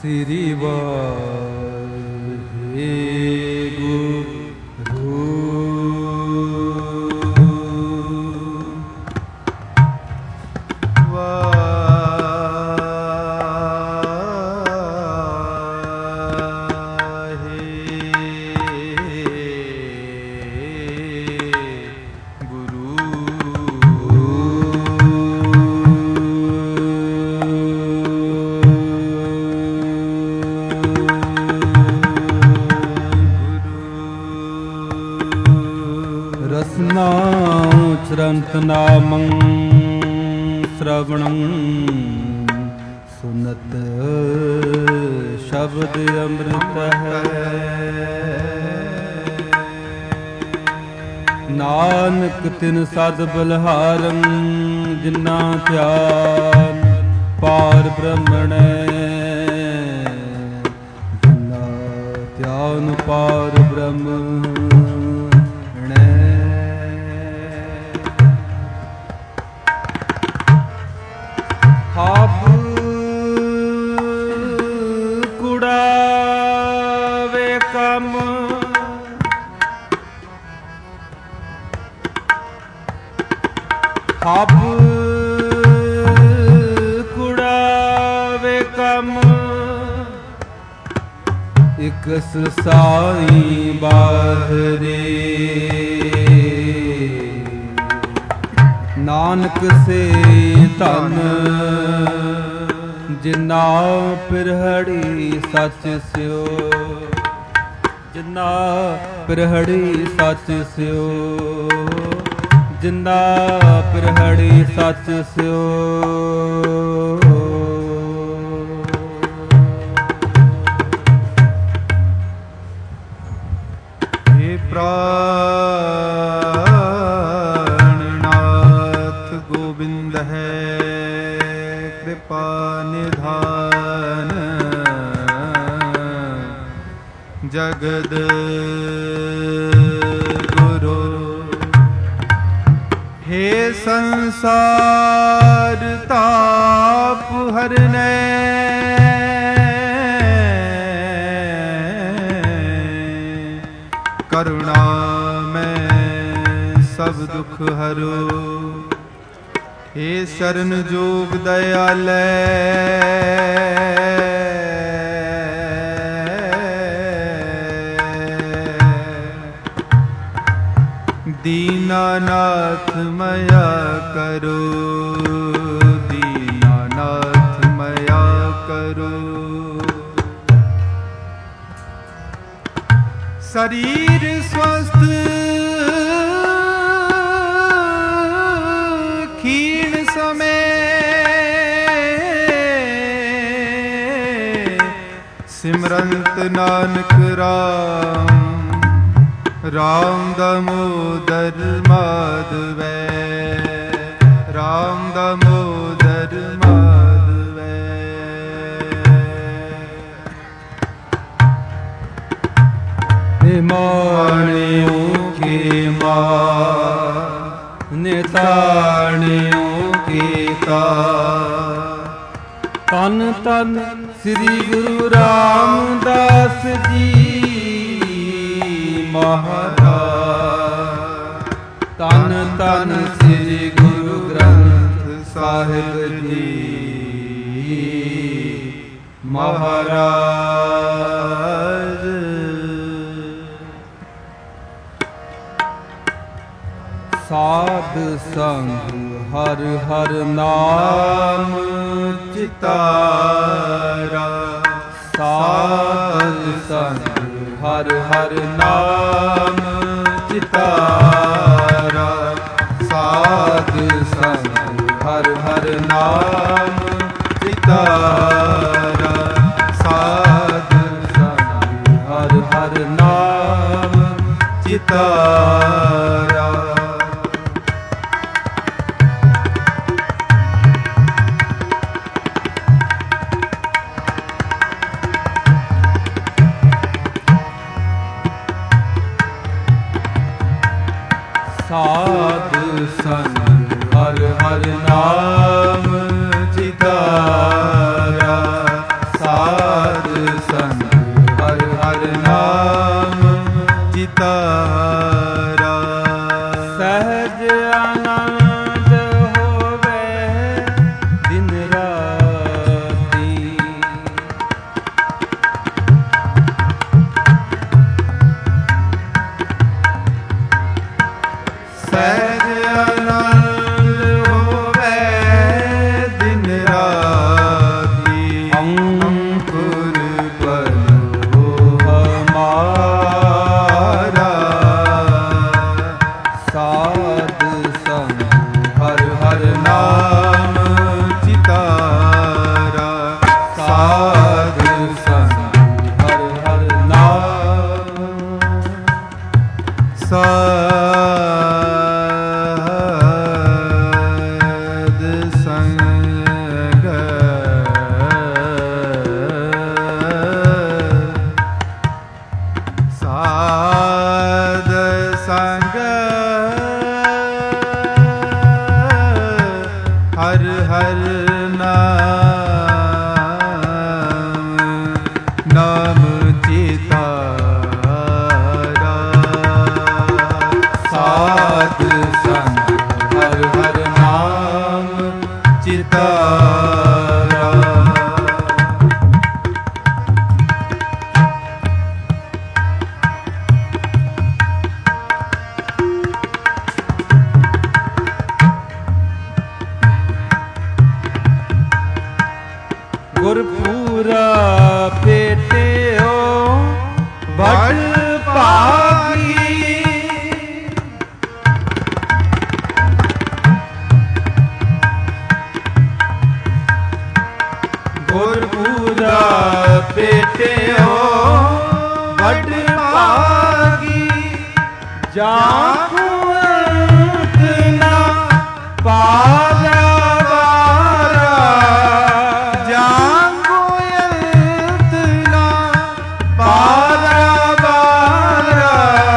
ਸ੍ਰੀ ਵਾਹਿਗੁਰੂ। ਨਾਮੰ ਸ਼੍ਰਵਣੰ ਸੁਨਤ ਸ਼ਬਦ ਅੰਮ੍ਰਿਤ ਹੈ। ਨਾਨਕ ਤਿਨ ਸਦ ਬਲਿਹਾਰੰ ਜਿਨਾ ਧਿਆਨ ਪਾਰ ਬ੍ਰਹਮਣੈ। ਜਿਨਾ ਧਿਆਨ ਪਾਰ ਬ੍ਰਹਮ ਕੁੜਾਵੇ ਕੰਮ ਹਬ ਕੁੜਾਵੇ ਕੰਮ ਇਕ ਸਾਈ ਬਾਹਰੇ। ਨਾਨਕ ਸੇ ਧਨ ਜਿਨਾ ਪਿਰਹੜੀ ਸੱਚ ਸਿਓ। ਜਿਨਾ ਪਿਰਹੜੀ ਸੱਚ ਸਿਓ। ਜਿਨਾ ਪਿਰਹੜੀ ਸੱਚ ਸਿਓ। ਏ ਪ੍ਰਾਣਨਾਥ ਗੋਬਿੰਦ ਹੈ ਕਿਰਪਾ ਨਿਧਾਨ। ਜਗਦ ਗੁਰੂ हे ਸੰਸਾਰ ਤਾਪ ਹਰਨੈ। ਕਰੁਣਾ ਮੈਂ ਸਭ ਦੁਖ ਹਰੋ। हे शरण जोग दयालय। दीनानाथ मया करो। दीनानाथ मया करो। शरीर स्वस्थ क्षीण समय सिमरंत नानक राम। राम दामोदर माधवै। राम दामोदर माधवै। माणियों के निताणियों के तन तन श्री गुरु रामदास जी महाराज। तन तन श्री गुरु ग्रंथ साहिब जी महाराज। साध संग हर हर नाम चितारा। साध संग हर हर नाम चितारा। साध संग हर हर नाम चितारा। साध संग हर हर नाम चितारा। साध संग हर हर नाम चितारा। साध ਸੰਗ ਹਰ ਹਰ ਨਾਮ ਚਿਤਾਰਾ। ਸਹਿਜ ਆਨੰਦ ਹੋਵੇ ਦਿਨ ਰਾਤੀ, ਸਹਿਜ ਆਨੰਦ ਹੋਵੇ ਦਿਨ ਰਾਤੀ। ਅੰਕੁਰ ਬਲੋ ਹਮਾਰਾ ਸਾਧ ਸੰਗ ਹਰ ਹਰ ਨਾਮ ਚਿਤਾਰਾ। ਸਾਧ ਸੰਗ ਹਰ ਹਰ ਨਾਮ ਸਾਧ ਸੰਗ ਸਾਧ ਸੰਗ ਹਰ ਹਰ ਨਾਮ ਨਾਮ ਚਿਤਾਰਾ। ਸਾਧ ਸੰਗ ਹਰ ਹਰ ਨਾਮ ਚਿਤਾਰਾ। ਗੁਰਪੂਰਾ ਭੇਟਿਓ ਵਡ ਭਾਗੀ, ਗੁਰਪੂਰਾ ਭੇਟਿਓ ਵਡ ਭਾਗੀ। ਜਾਕੂ ਅੰਤ ਨਾ ਪਾਰਾ ਵਾਰਾ, ਜਾਕੂ ਅੰਤ ਨਾ ਪਾਰਾ ਵਾਰਾ।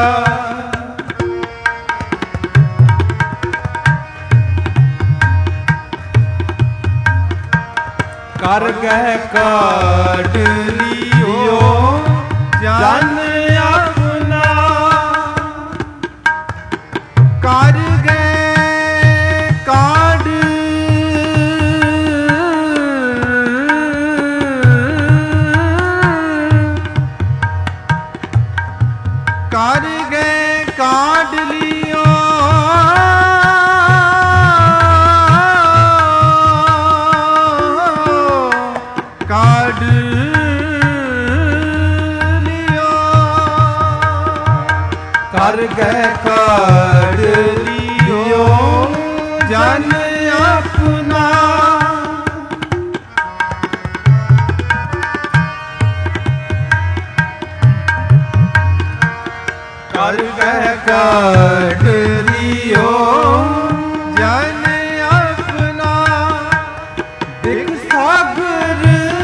ਕਰ ਗਹਿ ਕਾਢ ਲਿਓ ਜਨ ਆਪਣਾ, ਕਰ ਗਏ ਕਾਢ ਕਰ ਗਏ ਕਾਢ ਲਿਓ ਕਾਢ ਲਿਓ। ਕਰ ਗਏ ਕਾਢ ਲਿਓ ਜਨ ਆਪਣਾ, ਕਰ ਗਏ ਕਾਢ ਲਿਓ ਜਨ ਆਪਣਾ। ਦਿਖ ਸਾਗਰ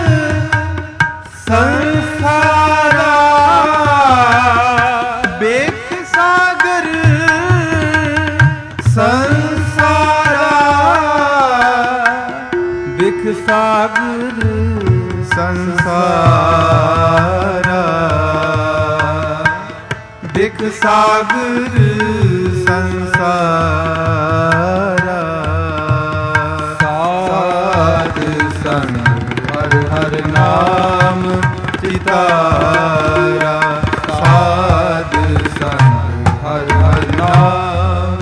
ਸੰਸਾਰਾ, ਬਿਖ ਸਾਗਰ ਸੰਸਾਰਾ। ਬਿਖ ਸਾਗਰ ਸੰਸਾਰਾ, ਬਿਖ ਸਾਗਰ ਸੰਸਾਰਾ। ਸਾਧ ਸੰਗ ਹਰ ਹਰ ਨਾਮ ਚਿਤਾਰਾ। ਸਾਧ ਸੰਗ ਹਰ ਹਰ ਨਾਮ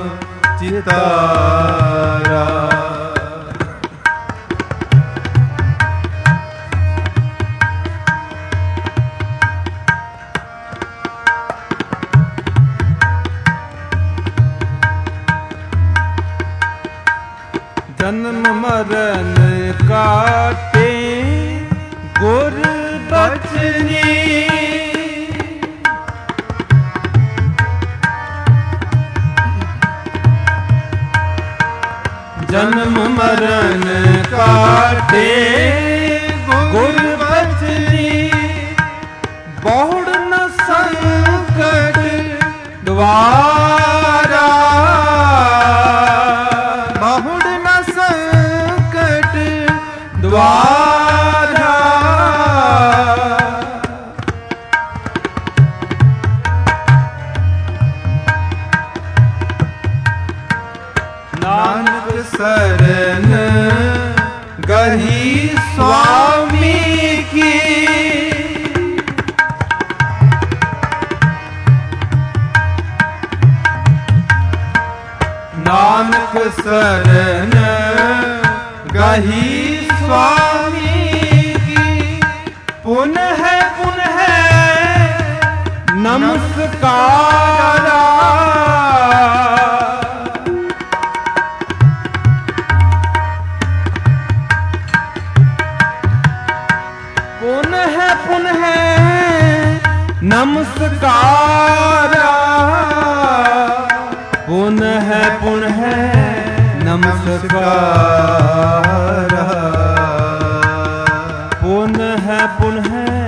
ਚਿਤਾਰਾ। ਜਨਮ ਮਰਨ ਕਾਟੇ ਗੁਰ ਬਚਨੀ, ਜਨਮ ਮਰਨ ਕਾਟੇ ਗੁਰ ਬਚਨੀ। ਬਹੁੜ ਨ ਸੰਕਟ ਦੁਆਰਾ, ਬਹੁੜ ਨ ਸੰਕਟ ਦੁਆਰਾ। शरण गही स्वामी की। पुनः पुनः नमस्कारा पुनः पुनः नमस्कारा पुनः पुनः नमस्कारा पुनः पुनः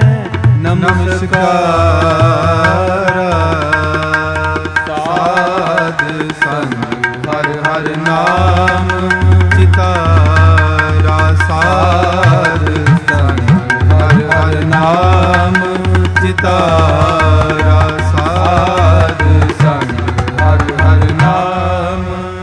नमस्कारा। साध संग हर हर नाम चितारा। साध संग हर हर नाम चितारा। साध संग हर हर नाम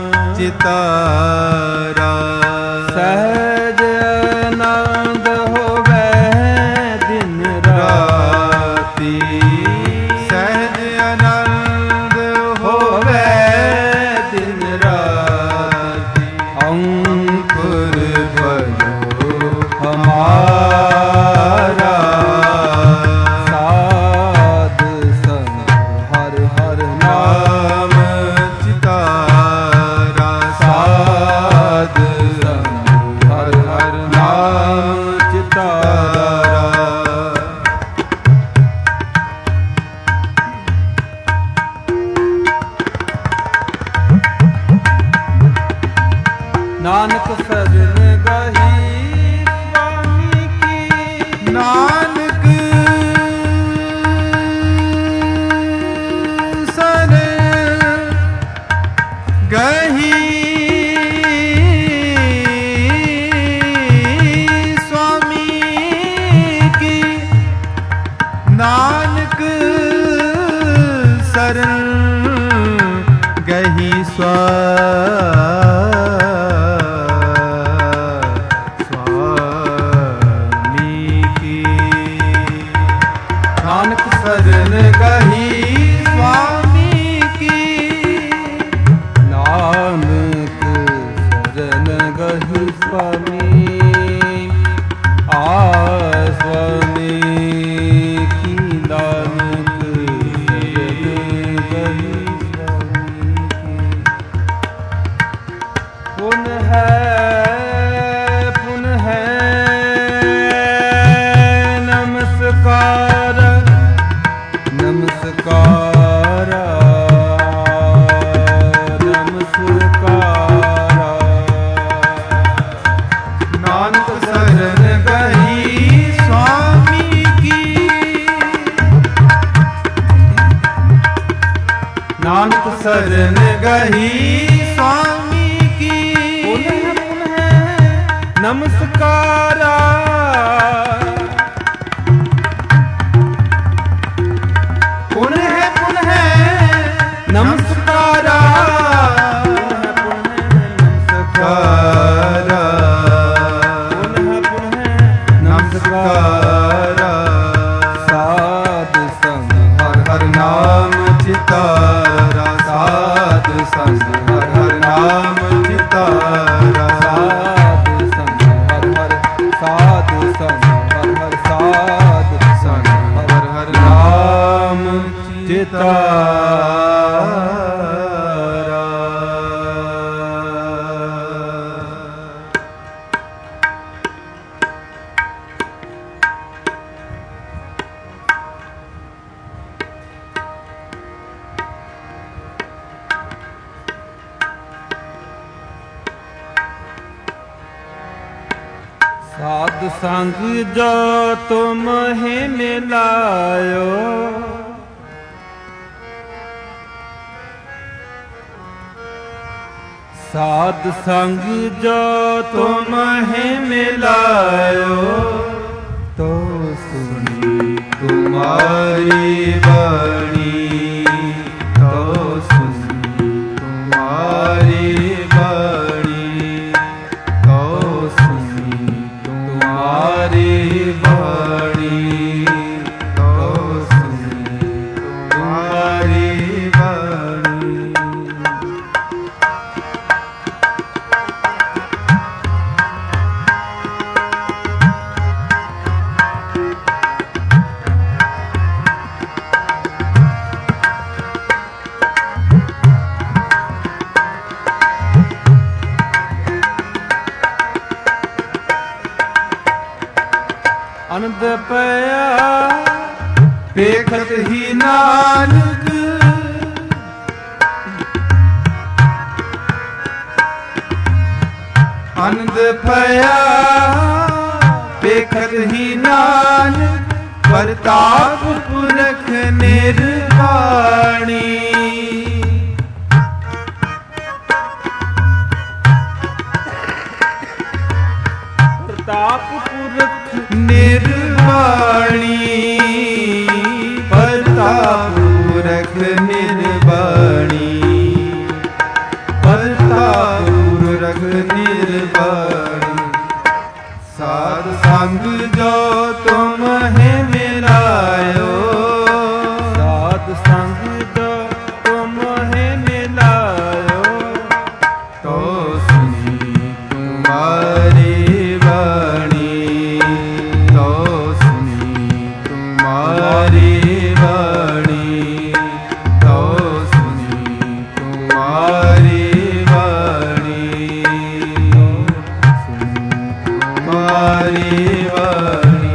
चितारा। सहज आनंद होवे दिन राती। सहज आनंद होवे दिन राती। अंकुर बलो हमारा। साध संग हर हर नाम चितारा। साध संग हर हर नाम चितारा। नानक शरण गही स्वामी की। नानक शरण गही स्वामी की। नानक शरण गही स्वामी की। नानक शरण गही स्वामी की। नानक शरण गही स्वामी। स्वामी की। नानक शरण गही स्वामी की। पुनः पुनः नमस्कार नमस्कार नमस्कार। नानक शरण गही स्वामी की। नानक शरण गही स्वामी की। पुनः पुनः नमस्कारा। पुनः पुनः नमस्कारा। पुनः पुनः नमस्कारा। साध संग हर हर नाम चितारा। साध संग हर हर नाम चितारा। साध संग हर हर साध संग हर हर साध संग हर हर नाम चितारा। साध संग जो तुम्हें मिलायो। साध संग जो तुम्हें मिलायो। तो सुनी तुम्हारी वाणी। तो सुनी तुम्हारी वाणी। तो सुनी तुम्हारी वाणी। तो सुनी तुम्हारी वाणी। ਪਇਆ ਵੇਖਤ ਹੀ ਨਾਨਕ ਆਨੰਦ ਪਇਆ ਵੇਖਤ ਹੀ ਨਾਨਕ ਪ੍ਰਤਾਪ ਪੁਰਖ ਨਿਰਵਾਣੀ ਪ੍ਰਤਾਪ ਪੁਰਖ ਨਿਰਵਾਣੀ ਪ੍ਰਤਾਪ ਪੁਰਖ ਨਿਰਵਾਣੀ ਪ੍ਰਤਾਪ ਪੁਰਖ ਨਿਰਵਾਣੀ ਸਾਧ ਸੰਗ ਜੋ ਤੁਮ ਹੈ ਮਿਲਾਇਓ ਸਾਧ ਸੰਗ ਜੋ ਤੁਮ ਹੈ ਮਿਲਾਇਓ ਤੋ ਸੁਣੀ ਤੁਮਾਰੀ ਬਾਣੀ ਤੋ ਸੁਣੀ ਤੁਮਾਰੀ ਬਾਣੀ ਤੋ ਸੁਣੀ ਤੁਮਾਰੀ ਬਾਣੀ ਤੁਮਾਰੀ ਬਾਣੀ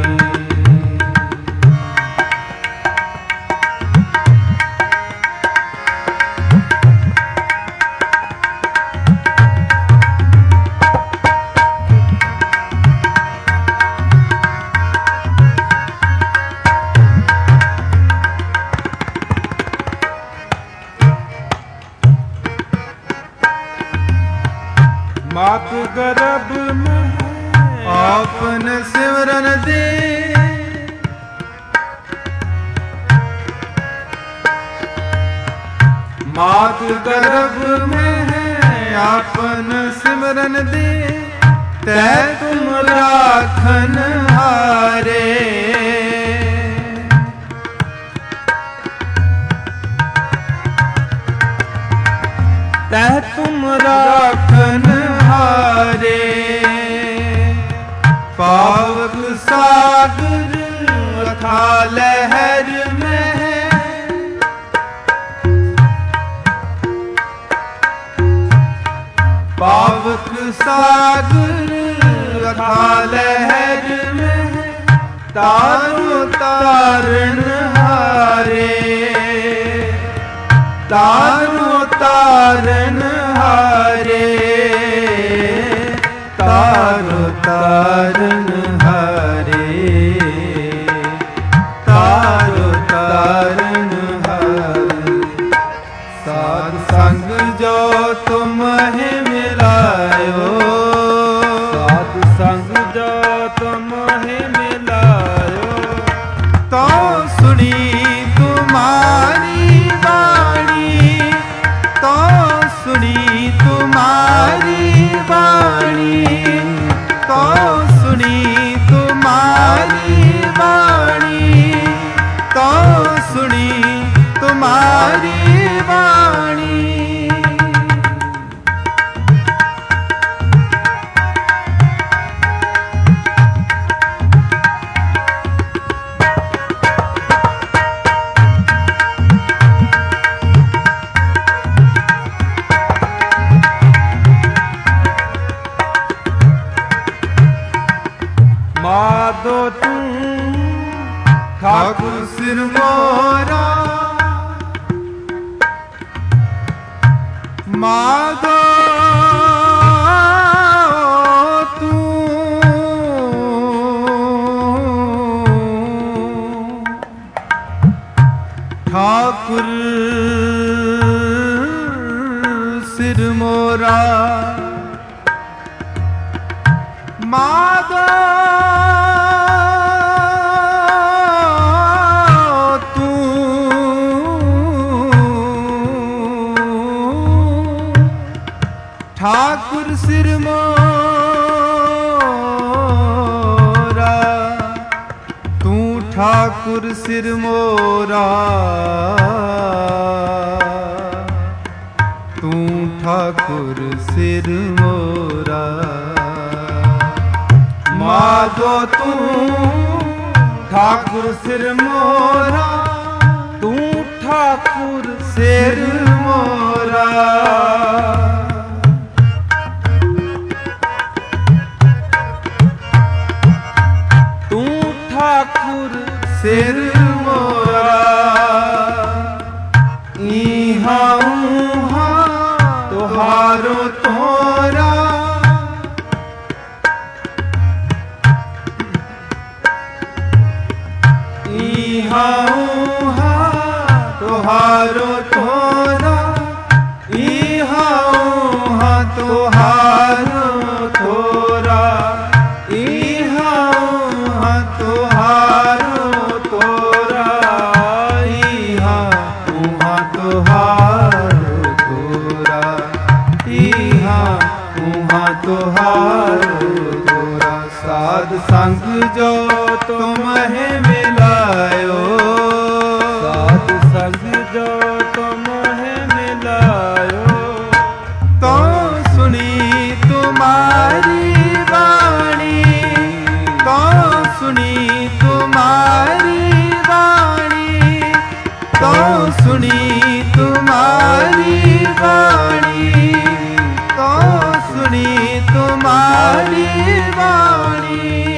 मात गर्भ में आपन सिमरन दे मात गर्भ में आपन सिमरन दे तै तुम राखन हारे तै तुम राखन हारे पावक सागर अथा लहर में पावक सागर अथा लहर में तारो तारन हारे तारो तारन हारे तारो तारन हारे तारो तारन हारे साध संग जो तुम है मिलायो साध संग जो तुम है मिलायो तो सुनी तुम्हारी बाणी तो सुनी तुम्हारी बाणी तो सुनी तुम्हारी बाणी तो सुनी तुम्हारी बाणी माधो तू ठाकुर सिर मोरा माधो तू ठाकुर सिर मोरा माधो ठाकुर सिर मोरा तू ठाकुर सिर मोरा तू ठाकुर सिर मोरा माधो तू ठाकुर सिर मोरा तू ठाकुर सिर मोरा तू ठाकुर सिर मोरा। इहा उहा तुहारो तोरा, इहा उहा तुहारो तोरा, इहा उहा तुहारो तोरा, इहा उहा तुहारो तोरा, इहा उहा तुहारो तोरा, इहा उहा तुहारो तोरा। साध संग जो तुम्हें मिलायो, साध संग जो तुम्हें मिलायो, तो सुनी तुम्हारी वाणी, तो सुनी तुम्हारी वाणी, तो सुनी तुम्हारी वाणी, तो सुनी तुम्हारी वाणी।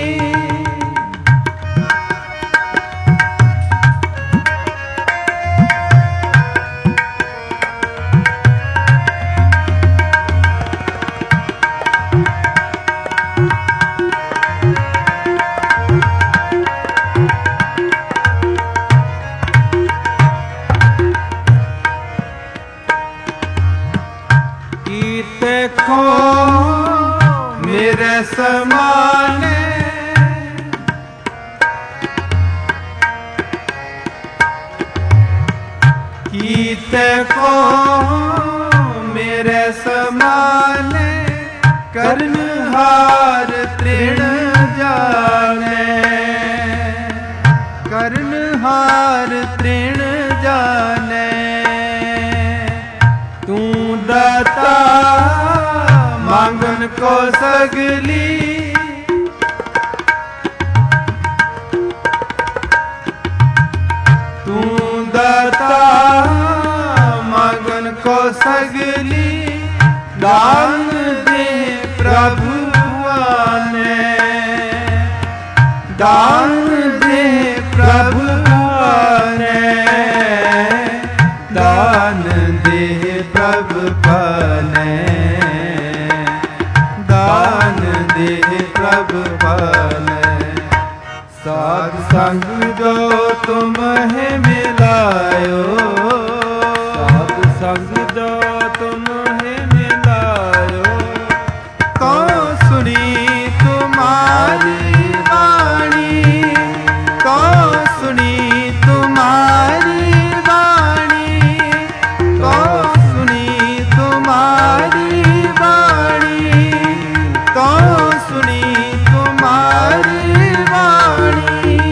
देखो मेरे समाने, कीते को मेरे समाने, करनहार तृण जाने, करनहार तृण जाने। तू दाता मांगन को सगली, तू दाता मांगन को सगली, दान दे प्रभु आने, दान दे प्रभु आने, दान दे प्रभु पाने, दान दे प्रभु पाने। साध संग जो तुम्हें मिलायो, साध संग जो तुम्हें मिलायो, तो सुनी तुम्हारी वाणी, तो सुनी तुम्हारी वाणी, तो सुनी तुम्हारी वाणी, तो सुनी तुम्हारी वाणी।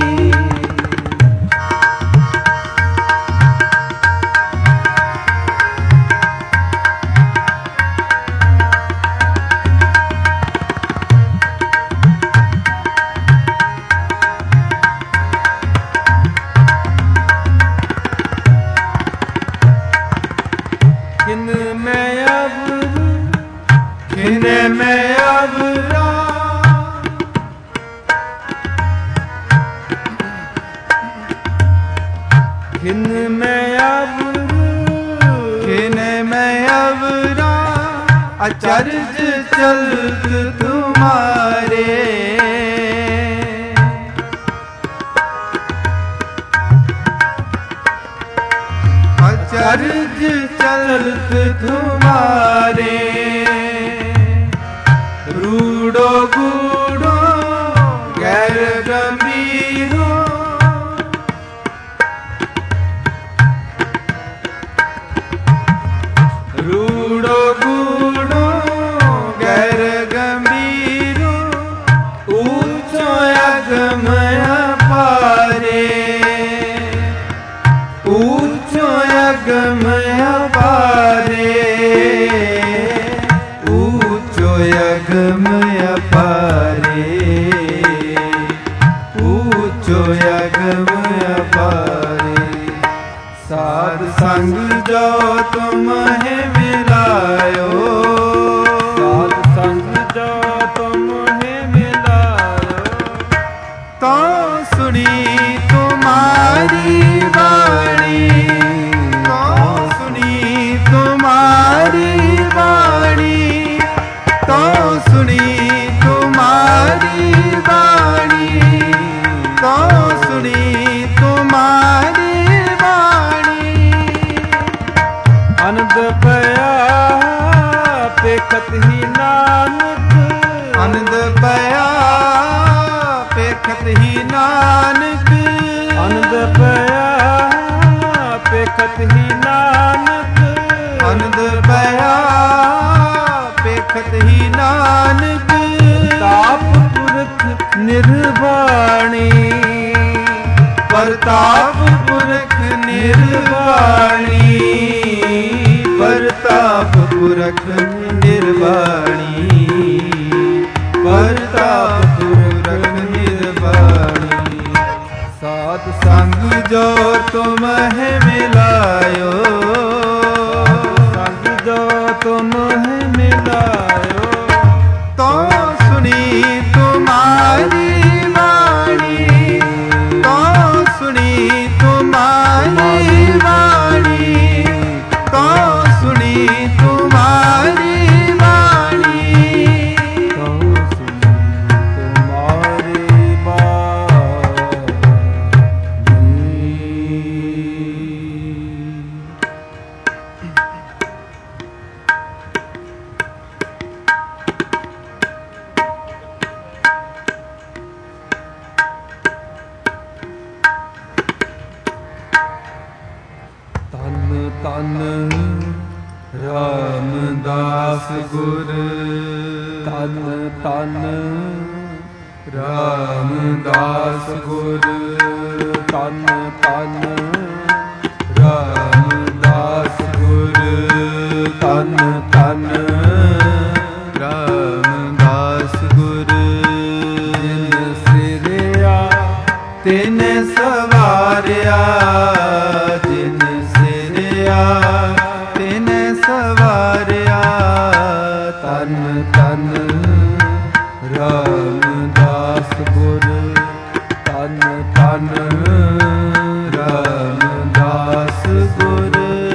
खिन में अब, खिन में अब खिन में अब, खिन में अब अचरज चलत तुम्हारे, अचरज चलत तुम्हारे। रूडो गूढ़ो गैर गंभीरो, रूडो गूढ़ो गैर गंभीरो, ऊंचो अगम अपारे, ऊंचो अगम अपारे, ऊंचो अगम अपारे, ऊंचो अगम अपारे। साध संग जो तुम्हें मिलायो, साध संग जो तुम्हें मिलायो, तो सुनी तुम ਪ੍ਰਤਾਪ ਪੁਰਖ ਨਿਰਵਾਣੀ, ਪ੍ਰਤਾਪ ਪੁਰਖ ਨਿਰਵਾਣੀ, ਪ੍ਰਤਾਪ ਪੁਰਖ ਨਿਰਵਾਣੀ। ਸਾਧ ਸੰਗ ਜੋ ਤੁਮਹਿ ਮਿਲਾਇਓ, ਸੰਗ ਜੋ ਤੁਮਹਿ ਮਿਲਾਇਓ, ਤੋ ਸੁਣੀ ਤੁਮਾਰੀ ਬਾਣੀ, ਤੋ ਸੁਣੀ ਤੁਮਾਰੀ ਬਾਣੀ, ਤੋ ਸੁਣੀ ਤੁਮਾਰੀ ਬਾਣੀ, ਤੋ ਸੁਣੀ ਤੁਮਾਰੀ ਬਾਣੀ। ਧੰਨ ਧੰਨ ਰਾਮਦਾਸ ਗੁਰ, ਧੰਨ ਧੰਨ ਰਾਮਦਾਸ ਗੁਰ, ਧੰਨ ਧੰਨ ਰਾਮਦਾਸ ਗੁਰ, ਧੰਨ ਧੰਨ ਰਾਮਦਾਸ ਗੁਰ। ਜਿਨ ਸਿਰਿਆ ਤਿਨ ਸਵਾਰਿਆ, ਜਿਨ ਸਿਰਿਆ ਤਿਨ ਸਵਾਰਿਆ, ਧੰਨ ਧੰਨ ਰਾਮਦਾਸ ਗੁਰ, ਧੰਨ ਧੰਨ ਰਾਮਦਾਸ ਗੁਰ।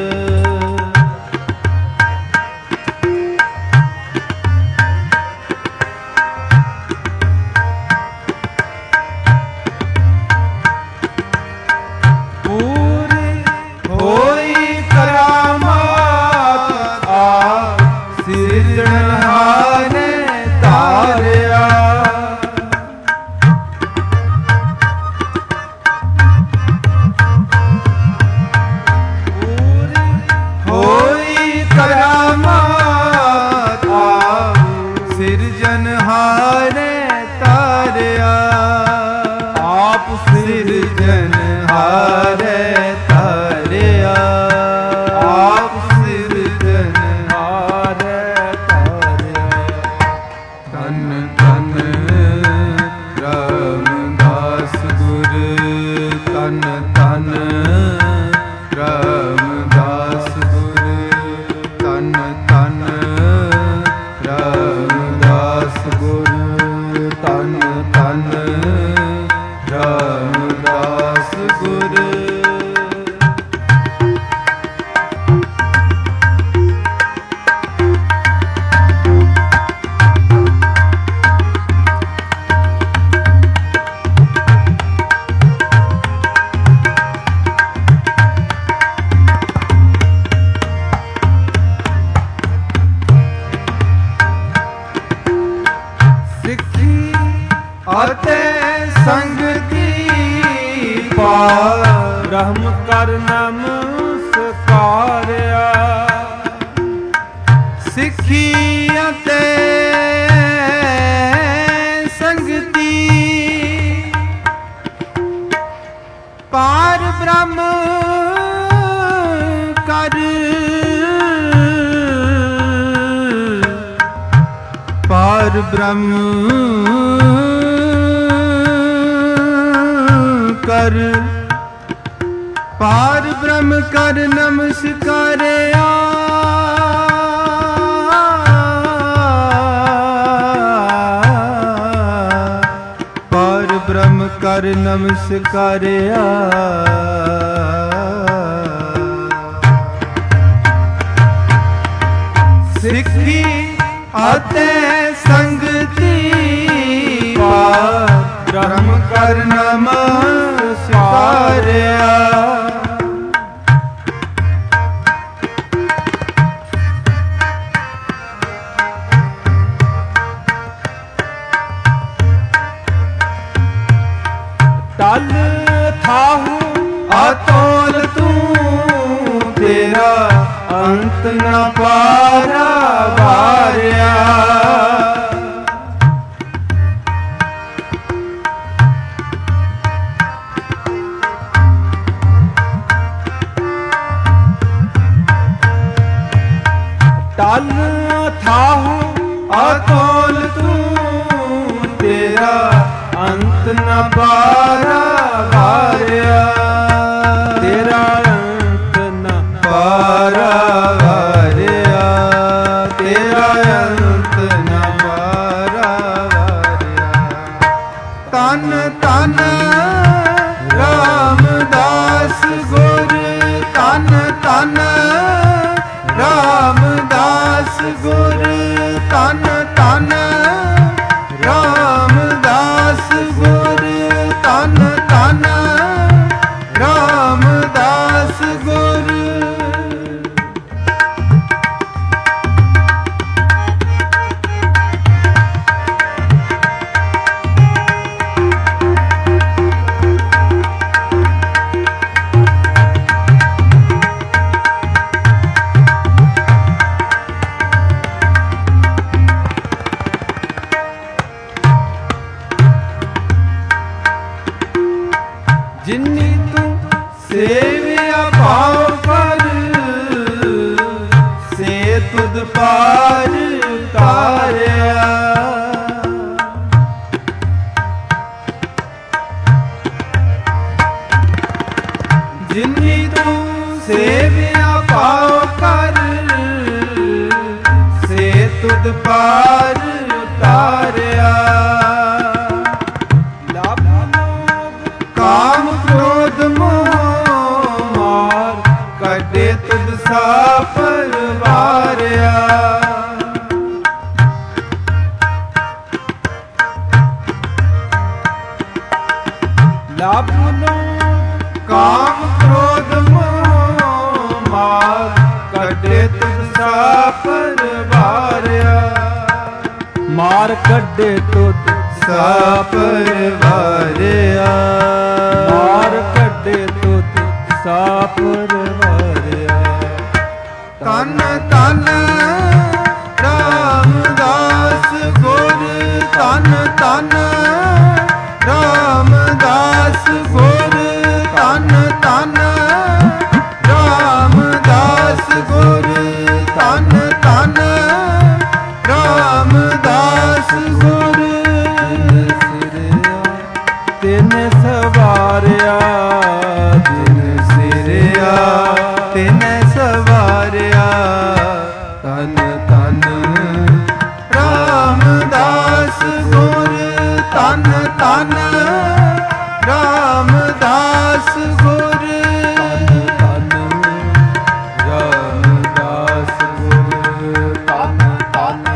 ਬ੍ਰਹਮ ਕਰ ਨਮਸਕਾਰਿਆ, ਸਿੱਖੀ ਅਤੇ ਸੰਗਤੀ ਪਾਰ ਬ੍ਰਹਮ ਕਰ, ਪਾਰ ਬ੍ਰਹਮ ਕਰ, ਪਾਰ ਬ੍ਰਹਮ ਕਰ ਨਮਸਕਾਰਿਆ, ਪਾਰ ਬ੍ਰਹਮ ਕਰ ਨਮਸਕਾਰਿਆ। ਸਿੱਖੀ ਅਤੇ ਸੰਗਤੀ ਪਾਰ ਬ੍ਰਹਮ ਕਰ ਨਮਸਕਾਰਿਆ। ਤਲ ਥਾਹੂ ਅਤੋਲ ਤੂੰ, ਤੇਰਾ ਅੰਤ ਨ ਪਾਰਾ ਵਾਰਿਆ। ਤਨ ਥਾਹੁ ਅਤੋਲ ਤੂੰ, ਤੇਰਾ ਅੰਤ ਨ ਪਾਰਾ ਵਾਰਿਆ, ਤੇਰਾ ਅੰਤ ਨ ਪਾਰਾ ਵਾਰਿਆ, ਤੇਰਾ ਅੰਤ ਨ ਪਾਰਾ ਵਾਰਿਆ। ਤਨ ਤਨ ਰਾਮਦਾਸ ਗੁਰ, ਤਨ ਤਨ ਰਾਮਦਾਸ ਗੁਰ, ਤਨ ਤਨ ਰਾਮਦਾਸ ਗੁਰ, ਤਨ ਤਨ ਰਾਮਦਾਸ ਗੁਰ। ਜਿਨੀ ਤੂੰ ਸੇਵਿਆ ਭਾਉ ਕਰ, ਸੇ ਤੁਧ ਪਾਰ ਉਤਾਰਿਆ। ਜਿਨੀ ਤੂੰ ਸੇਵਿਆ ਭਾਉ ਕਰ, ਸੇ ਤੁਧ ਪਾਰ ਉਤਾਰਿਆ। ਕਾਮ ਕ੍ਰੋਧ ਮੋਹ ਮਾਰ, ਕੱਢੇ ਤੁਧ ਸਾਪਰ ਵਾਰਿਆ। ਲਾਭ ਕਾਮ ਕ੍ਰੋਧ ਮੋਹ ਮਾਰ, ਕੱਢੇ ਤੁਧ ਸਾਪਰ ਵਾਰਿਆ। ਮਾਰ ਕੱਢੇ ਤੁਧ ਸਾਪਰ ਵਾਰਿਆ, ਮਾਰ ਕੱਢੇ ਤੁਧ ਸਾਪਰ ਵਾਰਿਆ। ਤਨ ਤਨ ਰਾਮਦਾਸ ਗੁਰ, ਤਨ ਤਨ ਰਾਮਦਾਸ ਗੁਰ, ਤਨ ਤਨ ਰਾਮਦਾਸ ਗੁਰ, ਤਨ ਤਨ ਰਾਮਦਾਸ ਗੁਰ। ਤਿਨ ਸਵਾਰਿਆ, ਤਿਨ ਸਿਰਿਆ, ਤਿਨ ਸਵਾਰਿਆ। ਤਨ ਤਨ ਰਾਮਦਾਸ ਗੁਰ, ਤਨ ਤਨ ਰਾਮਦਾਸ ਗੁਰ, ਤਨ ਤਨ ਰਾਮਦਾਸ ਗੁਰ, ਤਨ ਤਨ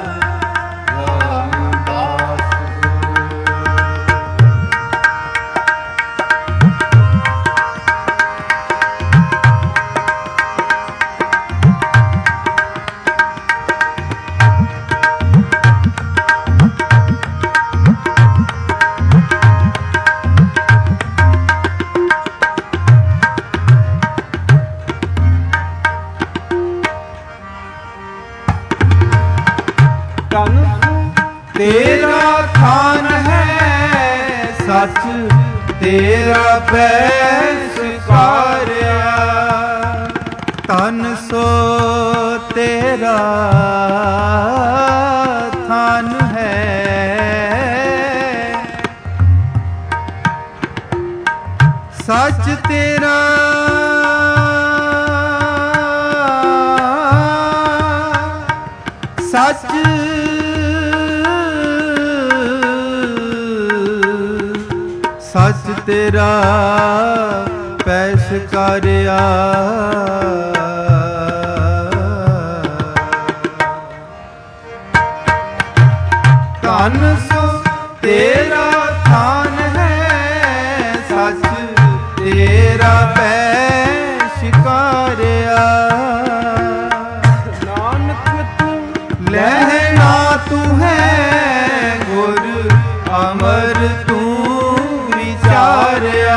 ਰਾਮਦਾਸ ਤੇਰਾ ਥਾਨ ਹੈ ਸੱਚ, ਤੇਰਾ ਪੈਸ ਕਾਰਿਆ। ਤਨ ਸੋ ਤੇਰਾ ਥਾਨ ਹੈ ਸੱਚ, ਤੇਰਾ ਸੱਚ ਸੱਚ ਤੇਰਾ ਪੈਸ ਕਾਰਿਆ। ਧਨ ਸੋ ਤੇਰਾ ਥਾਨ ਹੈ ਸੱਚ, ਤੇਰਾ ਪੈਸ ਕਾਰਿਆ। ਨਾਨਕ ਤੂੰ ਲਹਿਣਾ ਤੂੰ ਹੈ ਗੁਰ, ਅਮਰ ਤੂੰ ਵਿਚਾਰਿਆ।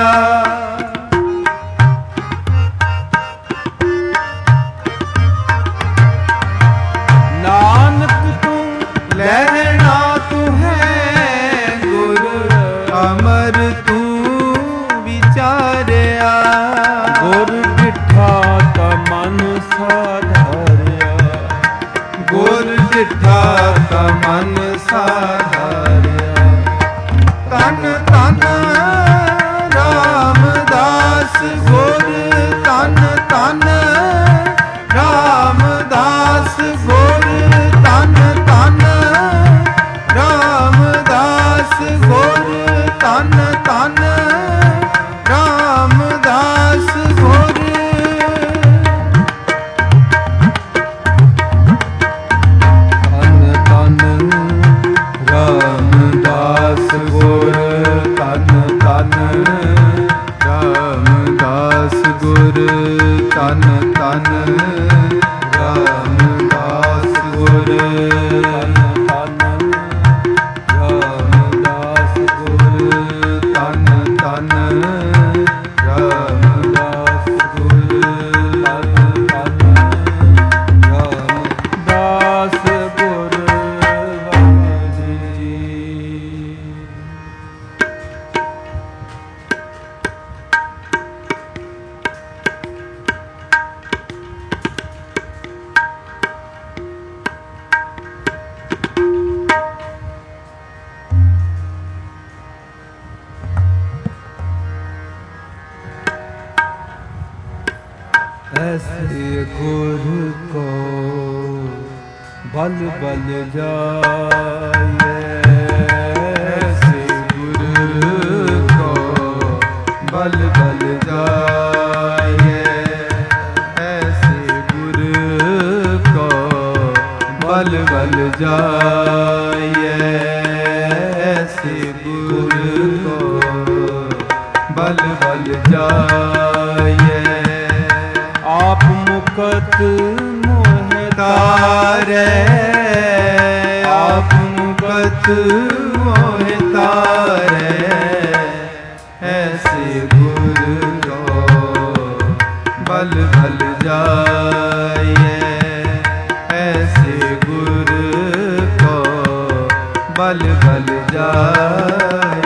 ਨਾਨਕ ਤੂੰ ਲਹਿਣਾ ਤੂੰ ਹੈ ਗੁਰ, ਅਮਰ ਤੂੰ ਵਿਚਾਰਿਆ। ਗੁਰ ਡਿਠਾ ਡਿਠਾ ਤਾ ਮਨ ਸਾਧਾਰਿਆ। ਤਨ ਤਨ ਰਾਮਦਾਸ ਗੁਰ, ਤਨ ਤਨ ਰਾਮਦਾਸ ਗੁਰ, ਤਨ ਤਨ ਰਾਮਦਾਸ ਗੁਰ, ਤਨ ਤਨ ਰਾਮਦਾਸ ਗੁਰ। ਰਾਮਦਾਸ ਗੁਰ, ਤਨ ਤਨ ਰਾਮਦਾਸ ਗੁਰ, ਤਨ ਤਨ ਰਾਮਦਾਸ ਗੁਰ, ਤਨ ਤਨ ਰਾਮਦਾਸ ਗੁਰ, ਤਨ ਤਨ ਰਾਮਦਾਸ ਗੁਰ, ਤਨ ਤਨ ਰਾਮਦਾਸ ਗੁਰ। ऐसे गुर को बल बल जाए, ऐसे गुर को बल बल जाए, ऐसे गुर को बल बल जाए, ऐसे गुर को बल बल जाए। आप मुकत मोह तारे, आप मुकत मोह तारे, ऐसे गुर को बल बल जाए, ऐसे गुर को बल बल जाए।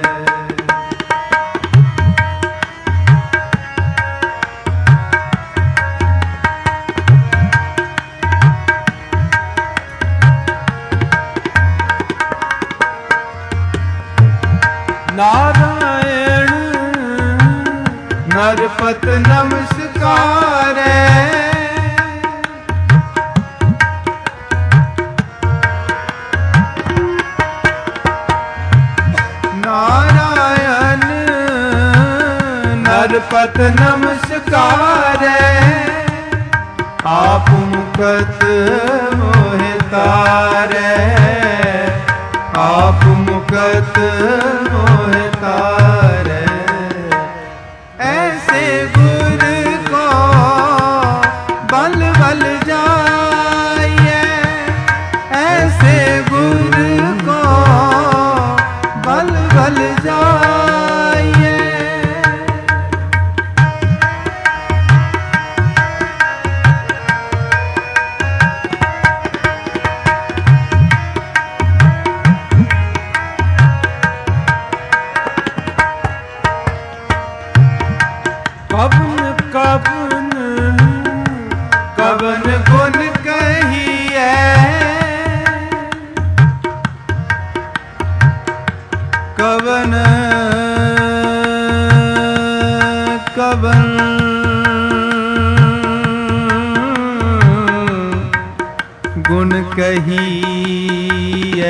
नारायण नरपत नमस्कारे, नारायण नरपत नमस्कारे, आप मुकत मोह तारे, आप मुकत मोह तारे, ऐसे गुर को बल बल जाए, ऐसे गुर को बल बल जाए। कवन कवन कवन गुण कहिए, कवन कवन गुण कहिए,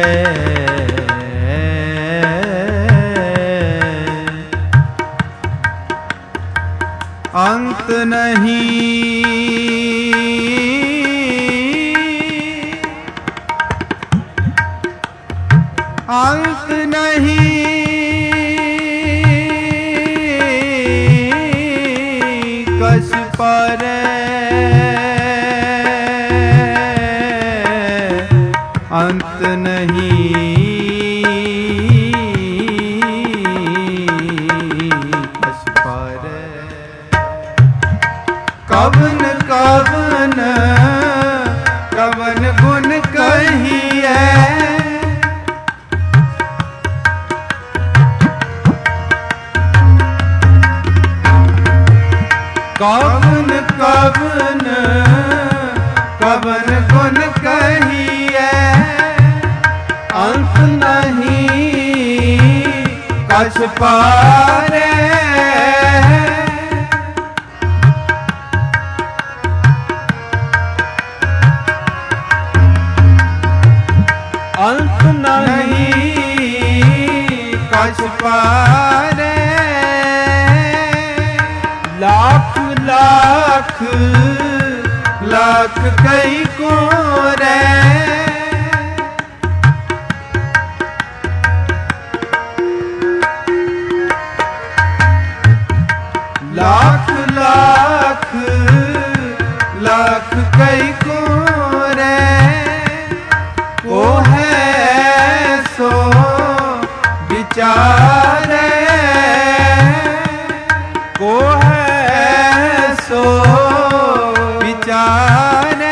अंत नहीं, अंत नहीं, कछ पारे अंत नहीं, कछ पारे। कवन कवन कवन गुण कहिए, कवन कवन कवन गुण कहिए, कछ पारे अंत नहीं कछ पारे लाख लाख लाख कई को रे लाख लाख लाख कई को रे को है सो विचारे को है सो विचारे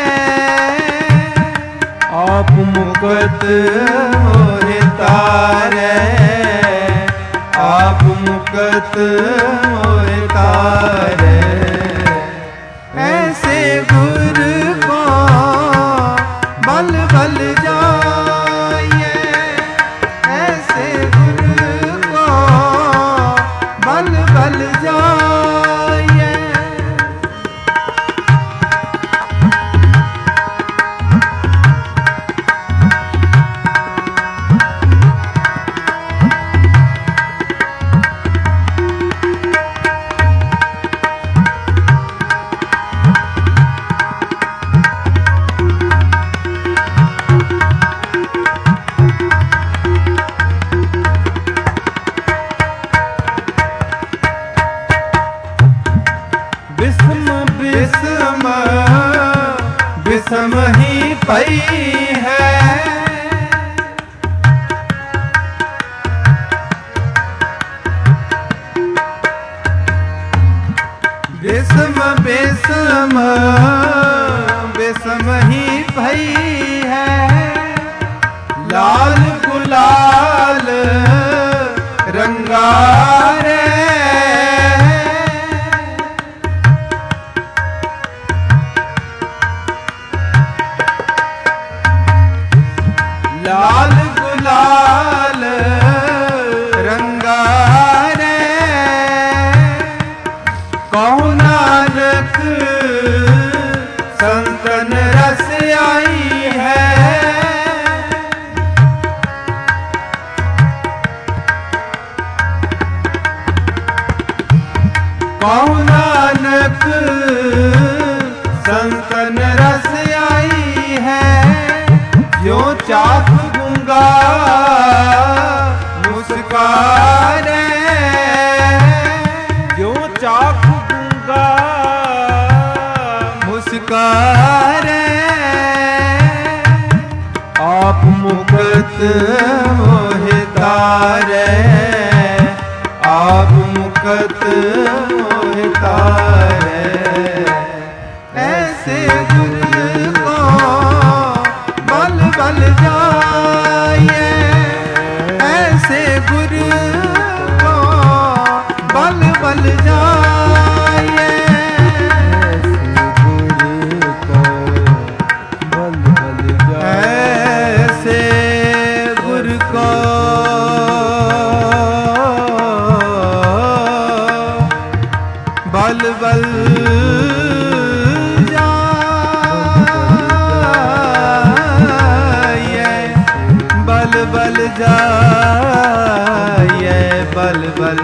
आप मुकत मोहि तारे आप मुकत मोहि तारे ऐसे गुर को बल बल जाइए ऐसे गुर को बल बल जाइए विषम ही पई है विषम विषम विषम ही पई है लाल गुलाल रंगारे लाल गुलाल रंगारे कहो नानक संतन रस आई है कहो नानक संतन रस आई है जो चाख दूंगा मुस्कारे जो चाख दूंगा मुस्कारे आप मुकत मोहि तारे आप मुकत मोहि तारे ऐसे गुरु को बल बल जाइए ऐसे गुरु को बल बल जाइए ऐसे गुरु को बल बल बल जाइए बल बल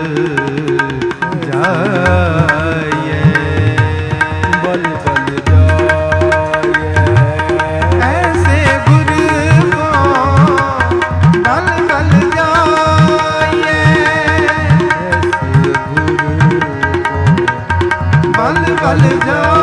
जाइए बल बल जाइए ऐसे गुरु को बल बल जाइए ऐसे गुरु को बल बल जाइए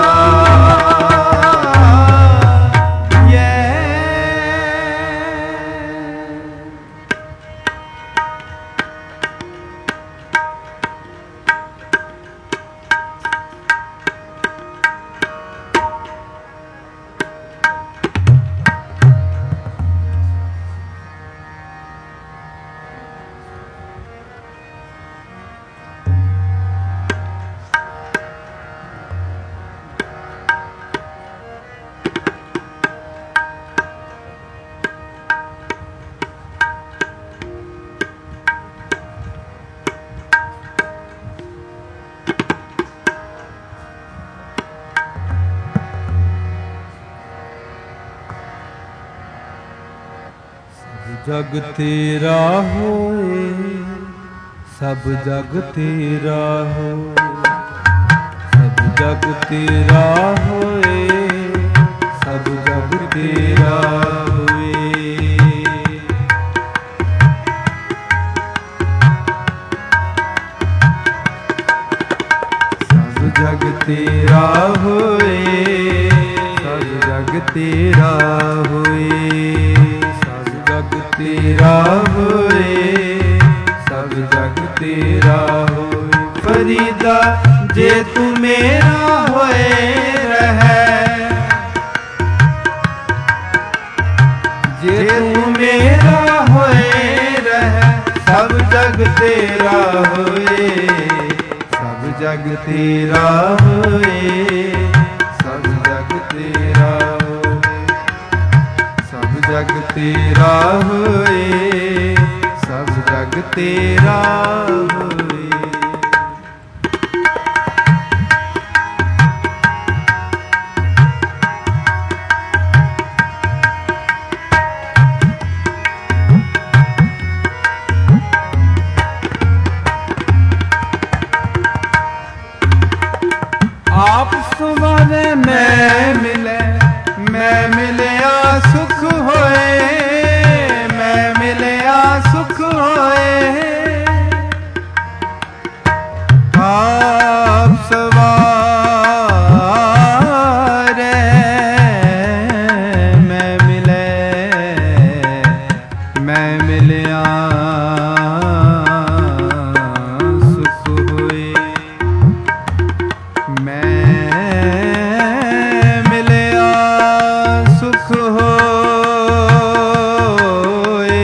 जग तेरा होए, सब जग तेरा हो, सब जग तेरा होए, सब जग तेरा होए। सब जग तेरा होए, सब जग तेरा होए, सब जग तेरा होए, सब जग तेरा होए। फरीदा जे तू मेरा होए रहे, जे तू मेरा होए रहे, सब जग तेरा होए, सब जग तेरा होए, सब जग तेरा होए, सब जग तेरा होए, सब जग तेरा होए। आप सुवारे मैं मिले, मैं मिलया सुख होए, मैं मिलया सुख होए। आप सवारे मैं मिले, मैं मिलया सुख होए, मैं मिलया सुख होए,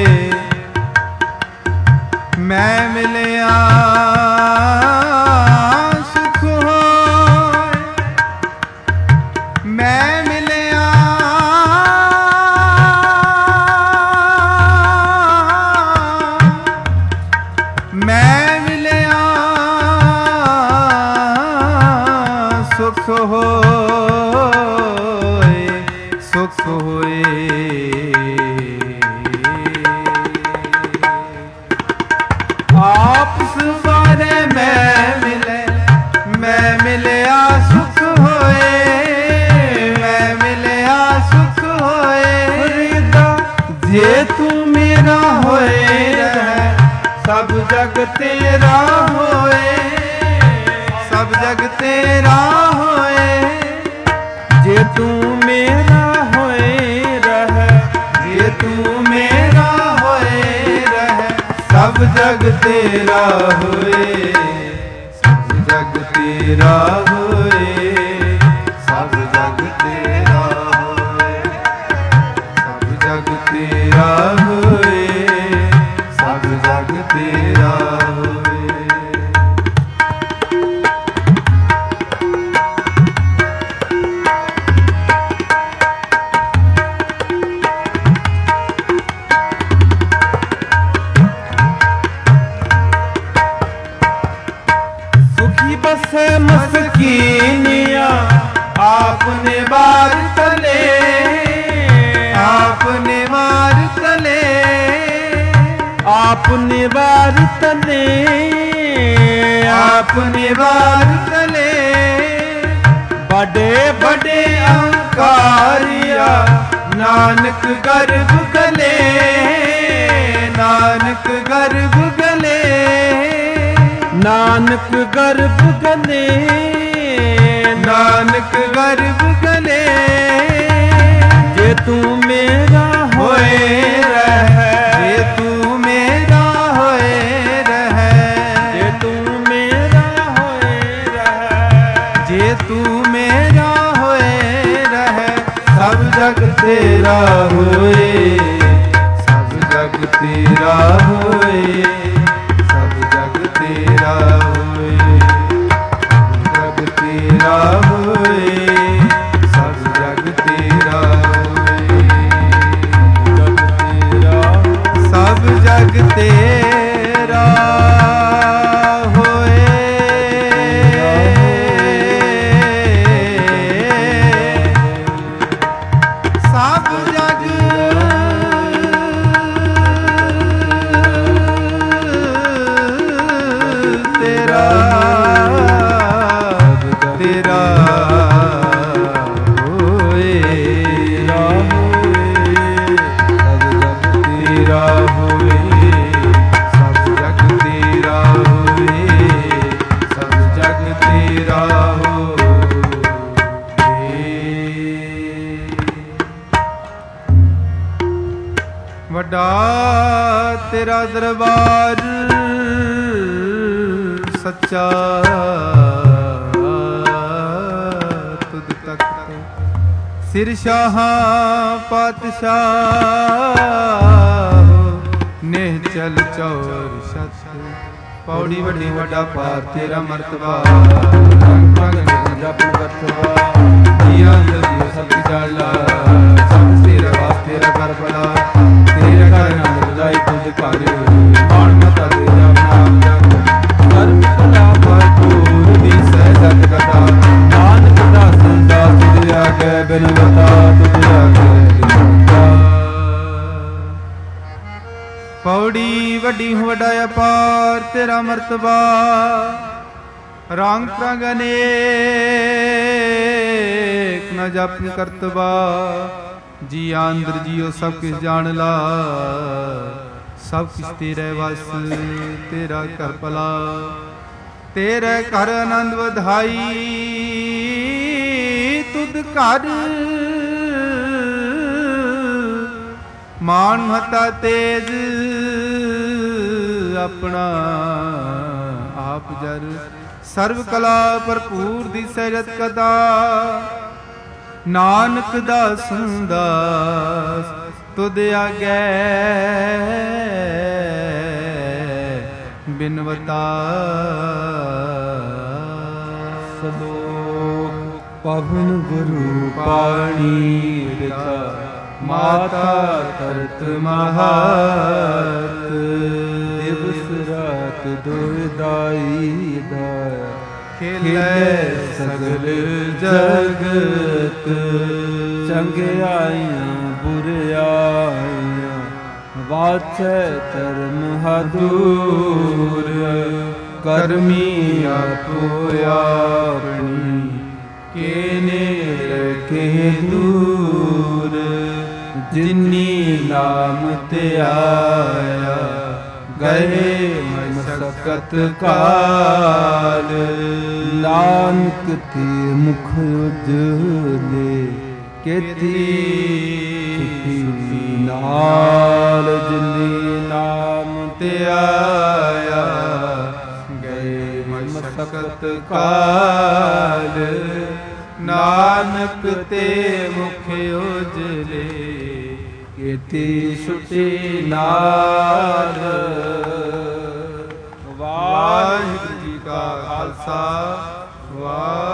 मैं मिलया सुख होए, मैं मिलया मैं मिलया सुख होए, सुख होए। आप सवारे मैं मिले, मैं मिलया सुख होए, मैं मिलया सुख होए। फरीदा जे तू मेरा होए रहे, सब जग तेरा होए, सब जग तेरा होए। जे तू मेरा होए रहे, जे तू मेरा होए रहे, सब जग तेरा होए, सब जग तेरा होए, सब जग तेरा होए, सब जग तेरा होए, सब जग तेरा होए। सुखी बसे मस्कीनिया आपने बार तले, आपने बार तले, आपने बार तले, आपने बार तले। बड़े बड़े अहंकारिया नानक गर्भ गले, नानक गर्भ गले, नानक गर्भ गले, नानक गर्भ गले। जे तू मेरा होए रहे, जे तू मेरा होए रहे, जे तू मेरा होए रहे, जे तू मेरा होए रहे, सब जग तेरा होए, सब जग तेरा होए, सब जग तेरा होए, सब जग तेरा होए, सब जग तेरा होए, सब जग तेरा होए। सब जग ਰਾਹੋ ਵੱਡਾ ਤੇਰਾ ਦਰਬਾਰ ਸੱਚਾ ਤੁਧ ਤਖਤ ਸਿਰ ਸ਼ਾਹਾਂ ਪਾਤਸ਼ਾਹ ਨੇਹ ਚਲ ਚੌਰ ਸਤ ਪੌੜੀ ਵੱਡੀ ਵੱਡਾ ਪਾਰ ਤੇਰਾ ਮਰਤਬਾ ਰੰਗ ਰੰਗ ਜਪਨ ਵਰਤਵਾ ਜੀਆਂ ਜੀਓ ਸਭ ਕੀ ਜਾਲਾ ਸਭ ਤੇਰਾ ਵਾਸ ਤੇਰਾ ਕਰ ਬਲਾ ਤੇਰਾ ਘਰ ਨਾਮ ਰਜਾਈ ਤੁਧ ਘਰ ਮਾਣ ਮਤਾ ਤੇਰਾ ਨਾਮ ਜਪ ਕਰਮ ਕਲਾ ਭਰਪੂਰ ਦੀ ਸਹਿਜਤ ਕਥਾ ਨਾਨਕ ਦਾਸ ਦਾਸ ਤੁਧ ਆਗੇ ਬਿਨਵਤਾ ਤੁਧ ਆਗੇ ਬਿਨਵਤਾ ਪੌੜੀ ਵੱਡੀ ਵੱਡਾ ਅਪਾਰ ਤੇਰਾ ਮਰਤਬਾ ਰੰਗ ਰੰਗ ਅਨੇਕ ਨ ਜਪਨ ਕਰਤਬਾ ਜੀ ਅੰਦਰ ਜੀਓ ਸਭ ਕਿਛ ਜਾਣ ਲਾ ਸਭ ਕਿਛ ਤੇਰੇ ਵਸ ਤੇਰਾ ਘਰ ਭਲਾ ਤੇਰੇ ਘਰ ਆਨੰਦ ਵਧਾਈ ਤੁਧ ਘਰ ਮਾਨ ਮਹਤਾ ਤੇਜ ਆਪਣਾ ਆਪ ਜਰ ਸਰਵ ਕਲਾ ਭਰਪੂਰ ਦੀ ਸਹਿਜਤ ਕਦਾ ਨਾਨਕ ਦਾਸਨ ਦਾਸ ਤੁਧ ਆਗੇ ਬਿਨਵਤਾ ਸਲੋਕ ਪਵਨ ਗੁਰੂ ਪਾਣੀ ਰਤਾ ਮਾਤਾ ਤਰਤ ਮਹਾਤ ਦਿਵਸ ਰਾਤ ਦੁਇਦਾਈ ਦਾ ਖੇਲੇ ਸਗਲ ਜਗਤ ਚੰਗਿਆਈਆਂ ਬੁਰਿਆਈਆਂ ਵਾਚੈ ਧਰਮ ਹਦੂਰ ਕਰਮੀ ਆਪੋ ਆਪਣੀ ਕੇਨੇ ਰਖੇ ਦੂਰ ਜਿਨੀ ਨਾਮ ਤੇ ਆਇਆ ਗਏ ਮਸਕਤ ਕਾਲ ਨਾਨਕ ਤੇ ਮੁਖ ਉਜਲੇ ਕੇਤੀ ਨਾਲ ਜਿਨੀ ਨਾਮ ਤੇ ਆਇਆ ਗਏ ਮਸਕਤ ਕਾਲ ਨਾਨਕ ਤੇ ਮੁਖ ਉਜਲੇ ਕੇਤੀ ਛੁਟੀ ਨਾਲ ਵਾਹਿਗੁਰੂ ਜੀ ਕਾ ਖਾਲਸਾ ਵਾਹਿਗੁਰੂ